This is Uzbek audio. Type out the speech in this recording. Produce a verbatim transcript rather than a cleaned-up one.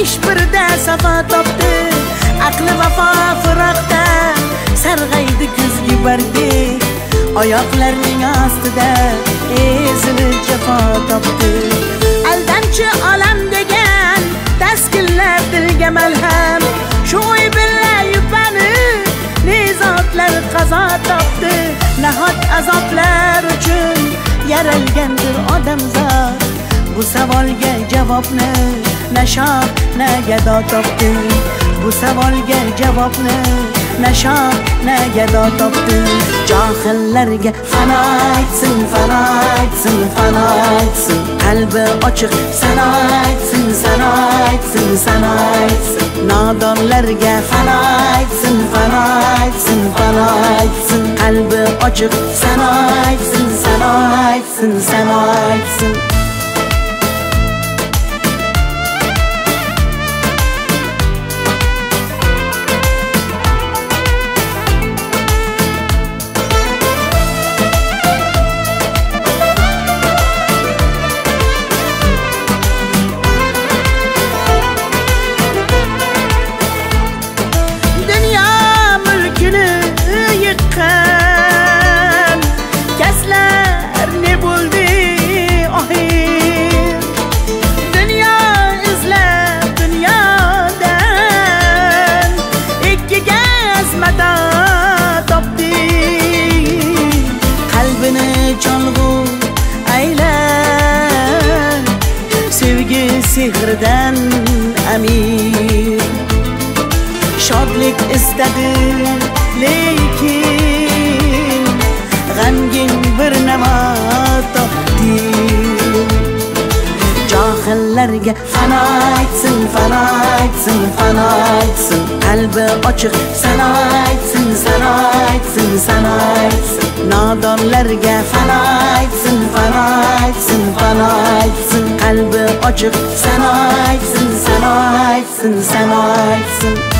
ish birda safa topdi. Aqli vafo firoqda sarg'aydi kuzgi bardek. Oyoqlarning ostida ezilib jafo topdi. Aldamchi olam degan taskinlar dilga malham. Shu o'y bilan yupanib nezotlar qazo topdi. Nahot azoblar uchun yaralgandir odamzod. Bu savolga javobni nashod na gado topdi. Bu savolga javobni nashod na gado topdi. Johillarga fano aytsin, fano aytsin, fano aytsin. Qalbi ochiq sano aytsin, sano aytsin, sano aytsin. Nodonlarga fano aytsin, fano aytsin, fano aytsin. Qalbi ochiq sano aytsin, sano aytsin, sano aytsin. Kaslar ne bo'ldi ohir. Dunyo izlab dunyodan ikki gazmada topdi. Qalbini cholg'u aylan, sevgi sehridan amir. Shodlik istadi lekin g'amgin bir namo topdi. Johillarga fano aytsin, fano aytsin, fano aytsin. Qalbi ochiq sano aytsin, sano aytsin, sano aytsin. Nodonlarga fano aytsin, fano aytsin, fano aytsin. Qalbi ochiq sano aytsin, sano aytsin, sano aytsin.